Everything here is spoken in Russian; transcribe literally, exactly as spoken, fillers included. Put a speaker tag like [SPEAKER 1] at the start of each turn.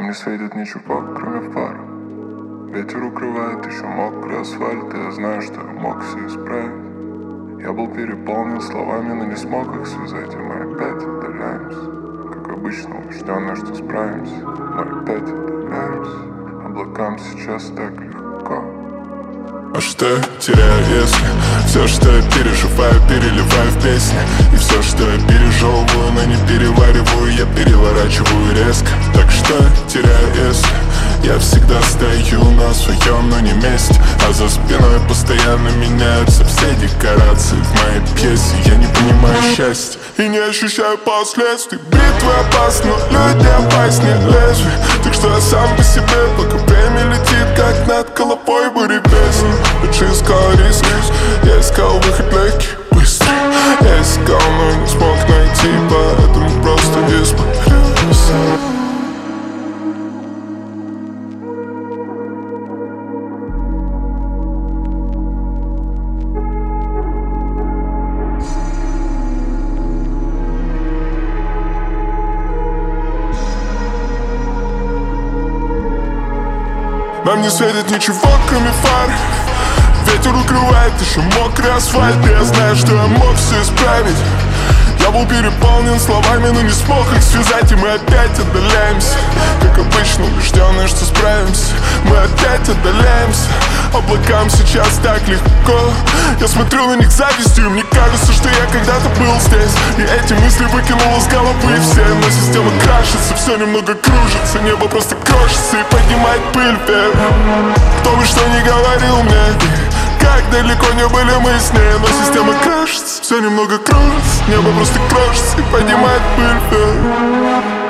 [SPEAKER 1] Нам не светит ничего, кроме фар. Ветер укрывает еще мокрый асфальт, и я знаю, что я мог все исправить. Я был переполнен словами, но не смог их связать, и мы опять отдаляемся. Как обычно, убежденные, что справимся, но опять отдаляемся. Облакам сейчас так легко.
[SPEAKER 2] А что я теряю, если все, что я переживаю, переливаю в песни? И все, что я пережевываю, но не перевариваю, я переворачиваю резко. Так что я теряю, если я всегда стою на своем, но не месте, а за спиной постоянно меняются все декорации в моей пьесе. Я не понимаю счастья и не ощущаю последствий. Битвы опасны, но люди опаснее лезвий. Так что я сам по себе, пока время летит, как над головой бури песни. Лучше искал риск, я искал выход легкий, быстрый. Я искал, но не смог найти, поэтому просто испарился. Нам не светит ничего, кроме фар. Ветер укрывает еще мокрый асфальт, и я знаю, что я мог все исправить. Я был переполнен словами, но не смог их связать, и мы опять отдаляемся. Как обычно, убежденные, что справимся, мы опять отдаляемся. Облакам сейчас так легко. Я смотрю на них с завистью, и мне кажется, что я когда-то был здесь. И эти мысли выкинул из головы все. Но система крашится, все немного кружится. Небо просто крошится и поднимает пыль вверх. Кто бы что ни говорил мне, как далеко не были мы с ней, но система крашится, все немного кружится. Небо просто крошится и поднимает пыль вверх.